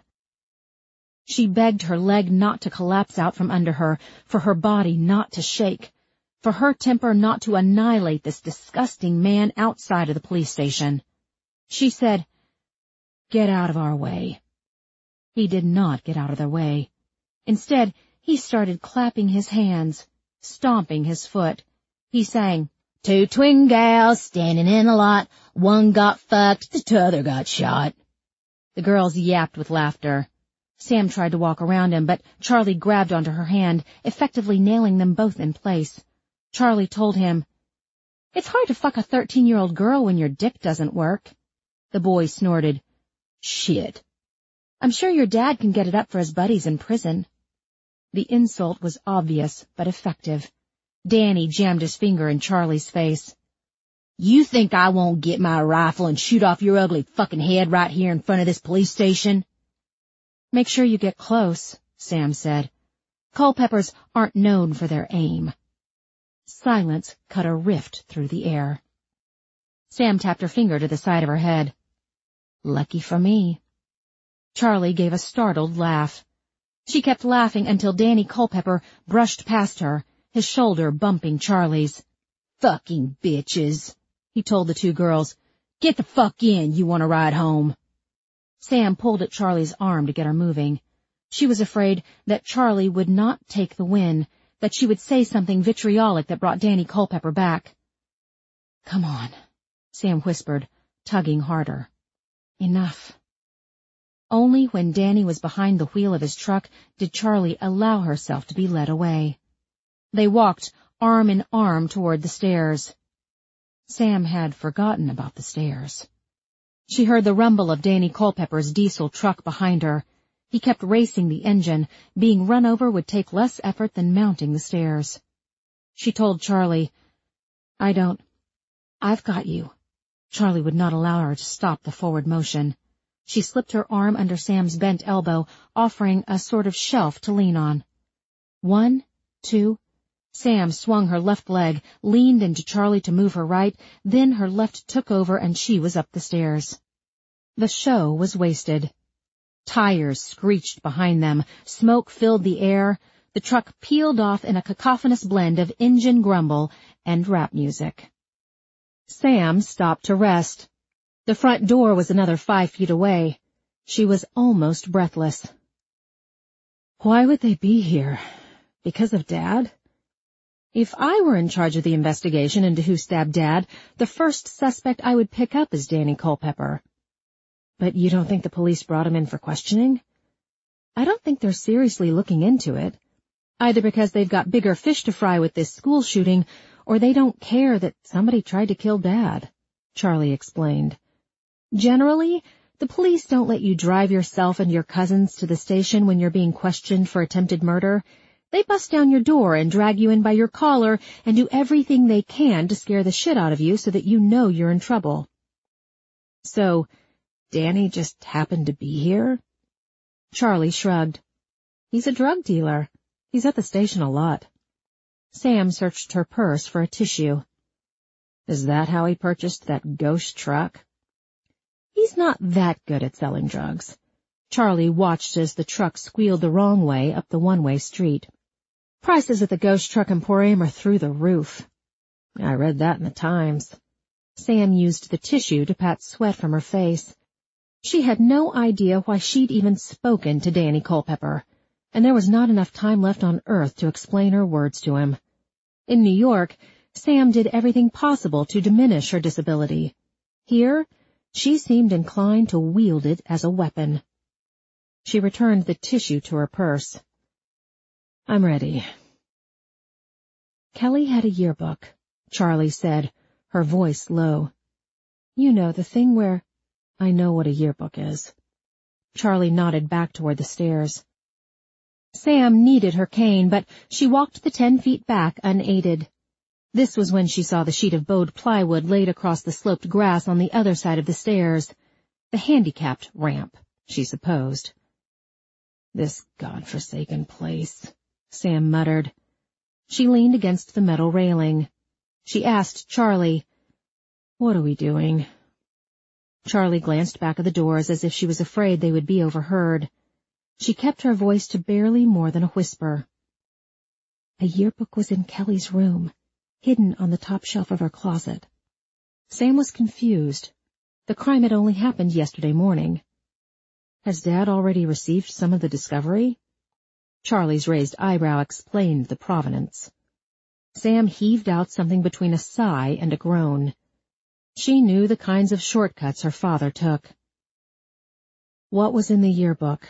She begged her leg not to collapse out from under her, for her body not to shake, for her temper not to annihilate this disgusting man outside of the police station. She said, "Get out of our way." He did not get out of their way. Instead, he started clapping his hands, stomping his foot. He sang, "Two twin gals standing in a lot, one got fucked, the t'other got shot." The girls yapped with laughter. Sam tried to walk around him, but Charlie grabbed onto her hand, effectively nailing them both in place. Charlie told him, "It's hard to fuck a thirteen-year-old girl when your dick doesn't work." The boy snorted, "Shit. I'm sure your dad can get it up for his buddies in prison." The insult was obvious, but effective. Danny jammed his finger in Charlie's face. "You think I won't get my rifle and shoot off your ugly fucking head right here in front of this police station?" "Make sure you get close," Sam said. "Culpepers aren't known for their aim." Silence cut a rift through the air. Sam tapped her finger to the side of her head. "Lucky for me." Charlie gave a startled laugh. She kept laughing until Danny Culpeper brushed past her, his shoulder bumping Charlie's. "Fucking bitches," he told the two girls. "Get the fuck in, you want to ride home." Sam pulled at Charlie's arm to get her moving. She was afraid that Charlie would not take the win, that she would say something vitriolic that brought Danny Culpeper back. "Come on," Sam whispered, tugging harder. Enough. Only when Danny was behind the wheel of his truck did Charlie allow herself to be led away. They walked arm in arm toward the stairs. Sam had forgotten about the stairs. She heard the rumble of Danny Culpeper's diesel truck behind her. He kept racing the engine. Being run over would take less effort than mounting the stairs. She told Charlie, "I don't. I've got you." Charlie would not allow her to stop the forward motion. She slipped her arm under Sam's bent elbow, offering a sort of shelf to lean on. One, two. Sam swung her left leg, leaned into Charlie to move her right, then her left took over and she was up the stairs. The show was wasted. Tires screeched behind them, smoke filled the air, the truck peeled off in a cacophonous blend of engine grumble and rap music. Sam stopped to rest. The front door was another five feet away. She was almost breathless. Why would they be here? Because of Dad? If I were in charge of the investigation into who stabbed Dad, the first suspect I would pick up is Danny Culpepper. But you don't think the police brought him in for questioning? I don't think they're seriously looking into it, either because they've got bigger fish to fry with this school shooting, or they don't care that somebody tried to kill Dad, Charlie explained. Generally, the police don't let you drive yourself and your cousins to the station when you're being questioned for attempted murder. They bust down your door and drag you in by your collar and do everything they can to scare the shit out of you so that you know you're in trouble. So, Danny just happened to be here? Charlie shrugged. He's a drug dealer. He's at the station a lot. Sam searched her purse for a tissue. Is that how he purchased that ghost truck? He's not that good at selling drugs. Charlie watched as the truck squealed the wrong way up the one-way street. Prices at the Ghost Truck Emporium are through the roof. I read that in the Times. Sam used the tissue to pat sweat from her face. She had no idea why she'd even spoken to Danny Culpepper, and there was not enough time left on Earth to explain her words to him. In New York, Sam did everything possible to diminish her disability. Here, she seemed inclined to wield it as a weapon. She returned the tissue to her purse. I'm ready. Kelly had a yearbook, Charlie said, her voice low. You know, the thing where... I know what a yearbook is. Charlie nodded back toward the stairs. Sam needed her cane, but she walked the ten feet back unaided. This was when she saw the sheet of bowed plywood laid across the sloped grass on the other side of the stairs. The handicapped ramp, she supposed. This godforsaken place, Sam muttered. She leaned against the metal railing. She asked Charlie, What are we doing? Charlie glanced back at the doors as if she was afraid they would be overheard. She kept her voice to barely more than a whisper. A yearbook was in Kelly's room, hidden on the top shelf of her closet. Sam was confused. The crime had only happened yesterday morning. Has Dad already received some of the discovery? Charlie's raised eyebrow explained the provenance. Sam heaved out something between a sigh and a groan. She knew the kinds of shortcuts her father took. What was in the yearbook?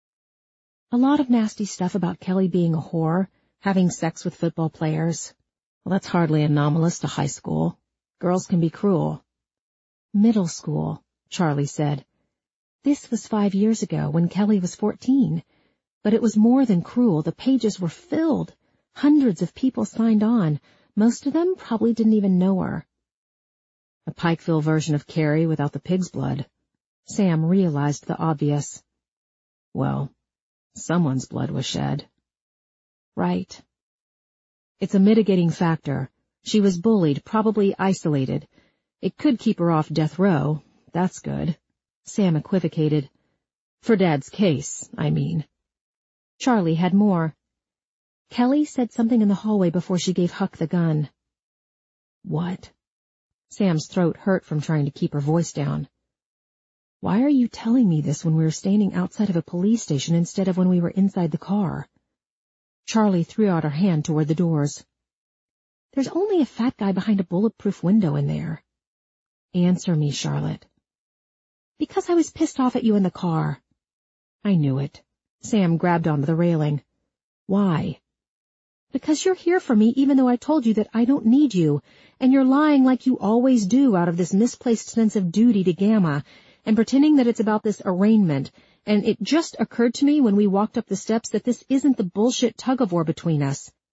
A lot of nasty stuff about Kelly being a whore, having sex with football players. Well, that's hardly anomalous to high school. Girls can be cruel. Middle school, Charlie said. This was five years ago when Kelly was fourteen. But it was more than cruel. The pages were filled. Hundreds of people signed on. Most of them probably didn't even know her. A Pikeville version of Carrie without the pig's blood. Sam realized the obvious. Well, someone's blood was shed. Right. It's a mitigating factor. She was bullied, probably isolated. It could keep her off death row. That's good. Sam equivocated. For Dad's case, I mean. Charlie had more. Kelly said something in the hallway before she gave Huck the gun. What? Sam's throat hurt from trying to keep her voice down. Why are you telling me this when we were standing outside of a police station instead of when we were inside the car? Charlie threw out her hand toward the doors. There's only a fat guy behind a bulletproof window in there. Answer me, Charlotte. Because I was pissed off at you in the car. I knew it. Sam grabbed onto the railing. Why? Because you're here for me even though I told you that I don't need you, and you're lying like you always do out of this misplaced sense of duty to Gamma, and pretending that it's about this arraignment, and it just occurred to me when we walked up the steps that this isn't the bullshit tug-of-war between us.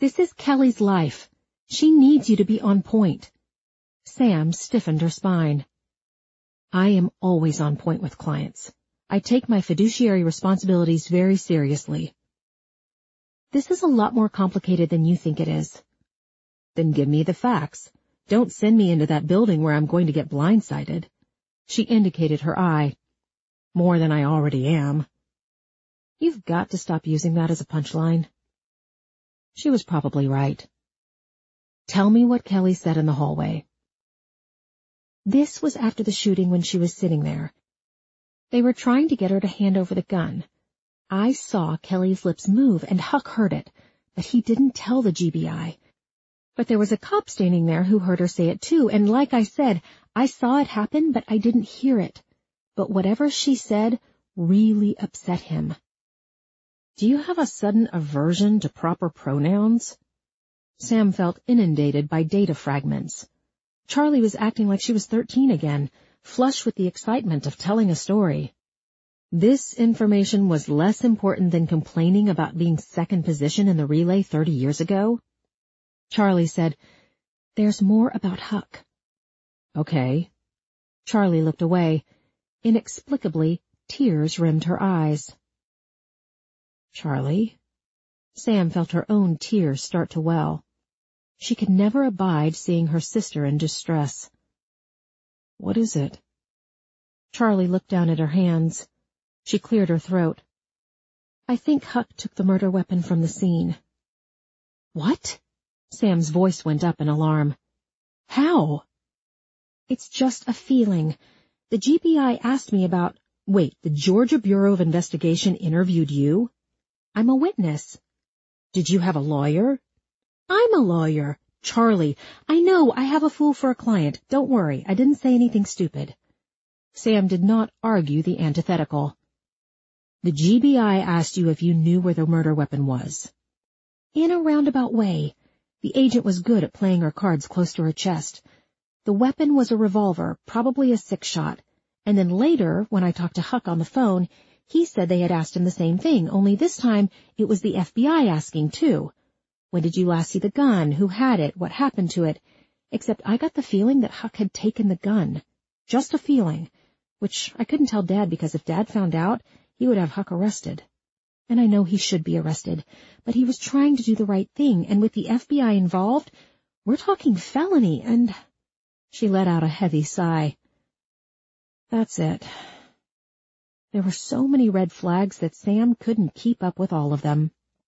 This is Kelly's life. She needs you to be on point. Sam stiffened her spine. I am always on point with clients. I take my fiduciary responsibilities very seriously. This is a lot more complicated than you think it is. Then give me the facts. Don't send me into that building where I'm going to get blindsided. She indicated her eye. More than I already am. You've got to stop using that as a punchline. She was probably right. Tell me what Kelly said in the hallway. This was after the shooting when she was sitting there. They were trying to get her to hand over the gun. I saw Kelly's lips move and Huck heard it, but he didn't tell the G B I. But there was a cop standing there who heard her say it too, and like I said, I saw it happen, but I didn't hear it. But whatever she said really upset him. Do you have a sudden aversion to proper pronouns? Sam felt inundated by data fragments. Charlie was acting like she was thirteen again, flush with the excitement of telling a story. This information was less important than complaining about being second position in the relay thirty years ago? Charlie said, There's more about Huck. Okay. Charlie looked away. Inexplicably, tears rimmed her eyes. Charlie? Sam felt her own tears start to well. She could never abide seeing her sister in distress. What is it? Charlie looked down at her hands. She cleared her throat. I think Huck took the murder weapon from the scene. What? Sam's voice went up in alarm. How? It's just a feeling. The G B I asked me about... Wait, the Georgia Bureau of Investigation interviewed you? I'm a witness. Did you have a lawyer? I'm a lawyer. Charlie, I know I have a fool for a client. Don't worry, I didn't say anything stupid. Sam did not argue the antithetical. The G B I asked you if you knew where the murder weapon was. In a roundabout way. The agent was good at playing her cards close to her chest. The weapon was a revolver, probably a six-shot, and then later, when I talked to Huck on the phone, he said they had asked him the same thing, only this time it was the F B I asking, too. When did you last see the gun? Who had it? What happened to it? Except I got the feeling that Huck had taken the gun. Just a feeling. Which I couldn't tell Dad because if Dad found out, he would have Huck arrested. And I know he should be arrested, but he was trying to do the right thing, and with the F B I involved, we're talking felony, and... She let out a heavy sigh. That's it. There were so many red flags that Sam couldn't keep up with all of them.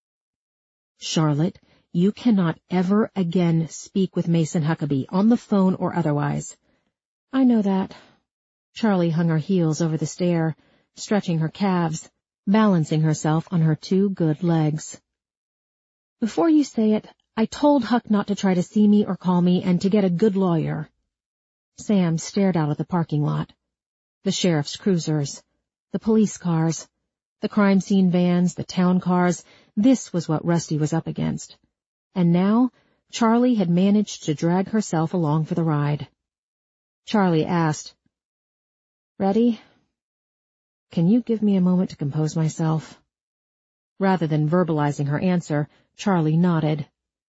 Charlotte, you cannot ever again speak with Mason Huckabee, on the phone or otherwise. I know that. Charlie hung her heels over the stair, stretching her calves, balancing herself on her two good legs. Before you say it, I told Huck not to try to see me or call me and to get a good lawyer. Sam stared out at the parking lot. The sheriff's cruisers, the police cars, the crime scene vans, the town cars, this was what Rusty was up against. And now, Charlie had managed to drag herself along for the ride. Charlie asked, Ready? Can you give me a moment to compose myself? Rather than verbalizing her answer, Charlie nodded.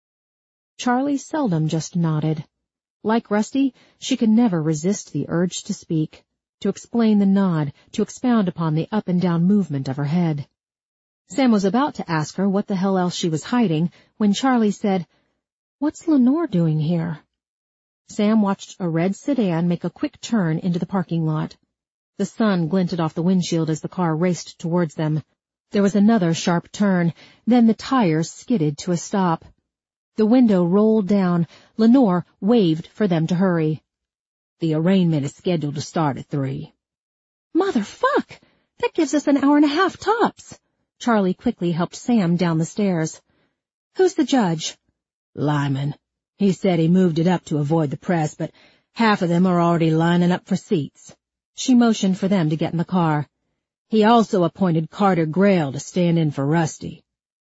Charlie seldom just nodded. Like Rusty, she could never resist the urge to speak, to explain the nod, to expound upon the up-and-down movement of her head. Sam was about to ask her what the hell else she was hiding when Charlie said, What's Lenore doing here? Sam watched a red sedan make a quick turn into the parking lot. The sun glinted off the windshield as the car raced towards them. There was another sharp turn, then the tires skidded to a stop. The window rolled down. Lenore waved for them to hurry. The arraignment is scheduled to start at three. Motherfuck! That gives us an hour and a half tops. Charlie quickly helped Sam down the stairs. Who's the judge? Lyman. He said he moved it up to avoid the press, but half of them are already lining up for seats. She motioned for them to get in the car. He also appointed Carter Grail to stand in for Rusty.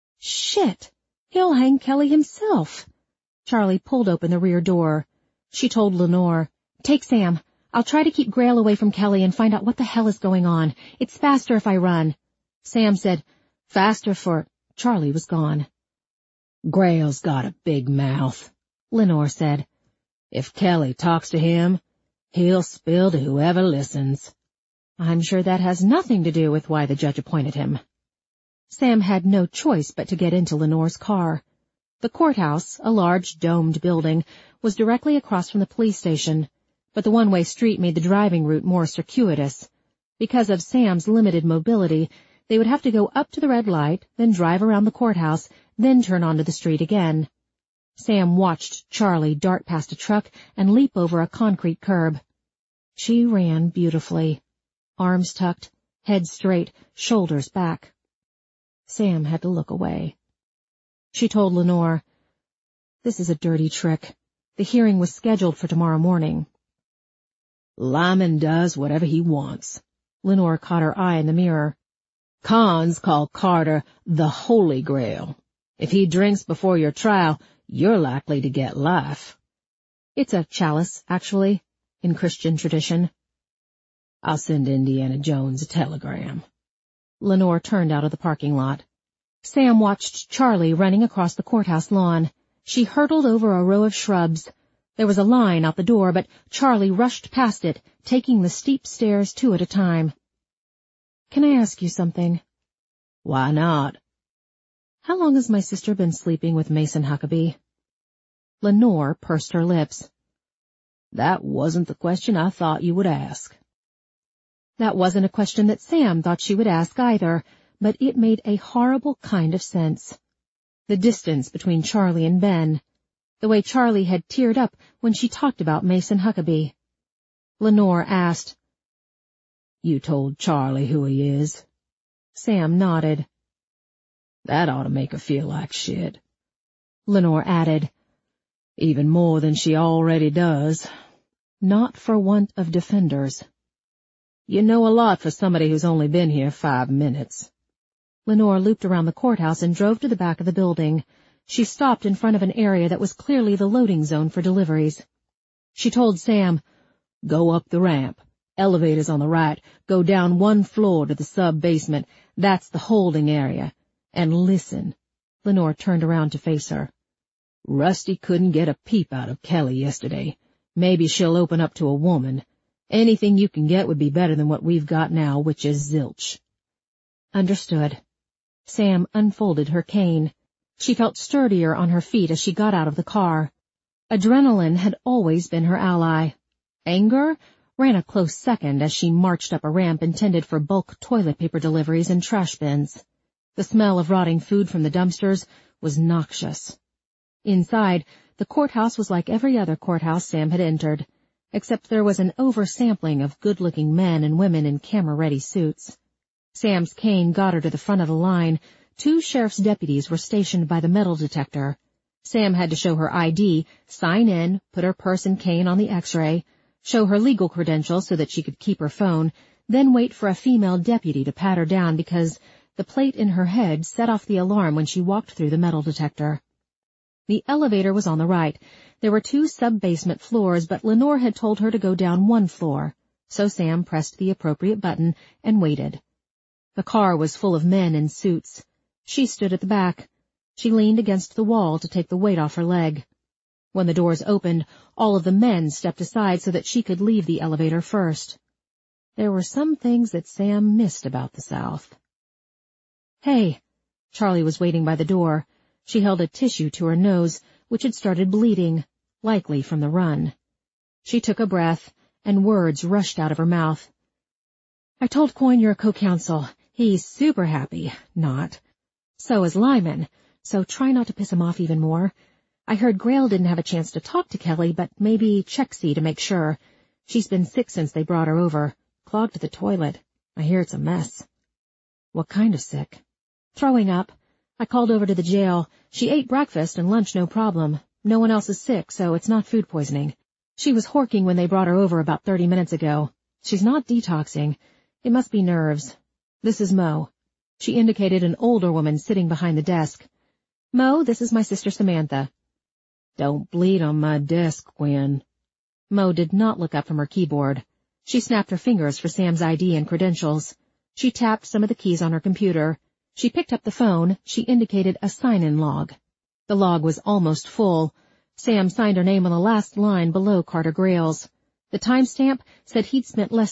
Shit! He'll hang Kelly himself. Charlie pulled open the rear door. She told Lenore, Take Sam. I'll try to keep Grail away from Kelly and find out what the hell is going on. It's faster if I run. Sam said, Faster for... Charlie was gone. Grayle's got a big mouth, Lenore said. If Kelly talks to him, he'll spill to whoever listens. I'm sure that has nothing to do with why the judge appointed him. Sam had no choice but to get into Lenore's car. The courthouse, a large domed building, was directly across from the police station, but the one-way street made the driving route more circuitous. Because of Sam's limited mobility, they would have to go up to the red light, then drive around the courthouse, then turn onto the street again. Sam watched Charlie dart past a truck and leap over a concrete curb. She ran beautifully. Arms tucked, head straight, shoulders back. Sam had to look away. She told Lenore, "This is a dirty trick. The hearing was scheduled for tomorrow morning." Lyman does whatever he wants. Lenore caught her eye in the mirror. Cons call Carter the Holy Grail. If he drinks before your trial, you're likely to get life. It's a chalice, actually, in Christian tradition. I'll send Indiana Jones a telegram. Lenore turned out of the parking lot. Sam watched Charlie running across the courthouse lawn. She hurtled over a row of shrubs. There was a line out the door, but Charlie rushed past it, taking the steep stairs two at a time. "Can I ask you something?" "Why not?" "How long has my sister been sleeping with Mason Huckabee?" Lenore pursed her lips. "That wasn't the question I thought you would ask." That wasn't a question that Sam thought she would ask either, but it made a horrible kind of sense. The distance between Charlie and Ben. The way Charlie had teared up when she talked about Mason Huckabee. Lenore asked, "You told Charlie who he is?" Sam nodded. "That ought to make her feel like shit," Lenore added. "Even more than she already does." Not for want of defenders. "You know a lot for somebody who's only been here five minutes." Lenore looped around the courthouse and drove to the back of the building. She stopped in front of an area that was clearly the loading zone for deliveries. She told Sam, "Go up the ramp. Elevator's on the right. Go down one floor to the sub-basement. That's the holding area. And listen." Lenore turned around to face her. "Rusty couldn't get a peep out of Kelly yesterday. Maybe she'll open up to a woman. Anything you can get would be better than what we've got now, which is zilch." Understood. Sam unfolded her cane. She felt sturdier on her feet as she got out of the car. Adrenaline had always been her ally. Anger ran a close second as she marched up a ramp intended for bulk toilet paper deliveries and trash bins. The smell of rotting food from the dumpsters was noxious. Inside, the courthouse was like every other courthouse Sam had entered, except there was an oversampling of good-looking men and women in camera-ready suits. Sam's cane got her to the front of the line. Two sheriff's deputies were stationed by the metal detector. Sam had to show her I D, sign in, put her purse and cane on the x-ray, show her legal credentials so that she could keep her phone, then wait for a female deputy to pat her down because the plate in her head set off the alarm when she walked through the metal detector. The elevator was on the right. There were two sub-basement floors, but Lenore had told her to go down one floor, so Sam pressed the appropriate button and waited. The car was full of men in suits. She stood at the back. She leaned against the wall to take the weight off her leg. When the doors opened, all of the men stepped aside so that she could leave the elevator first. There were some things that Sam missed about the South. "Hey." Charlie was waiting by the door. She held a tissue to her nose, which had started bleeding, likely from the run. She took a breath, and words rushed out of her mouth. "I told Coyne you're a co-counsel. He's super happy. Not. So is Lyman, so try not to piss him off even more. I heard Grayle didn't have a chance to talk to Kelly, but maybe check-see to make sure. She's been sick since they brought her over. Clogged the toilet. I hear it's a mess." "What kind of sick?" "Throwing up. I called over to the jail. She ate breakfast and lunch no problem. No one else is sick, so it's not food poisoning. She was horking when they brought her over about thirty minutes ago. She's not detoxing. It must be nerves. This is Mo." She indicated an older woman sitting behind the desk. "Mo, this is my sister Samantha." "Don't bleed on my desk, Gwen." Mo did not look up from her keyboard. She snapped her fingers for Sam's I D and credentials. She tapped some of the keys on her computer. She picked up the phone. She indicated a sign-in log. The log was almost full. Sam signed her name on the last line below Carter Grayle's. The timestamp said he'd spent less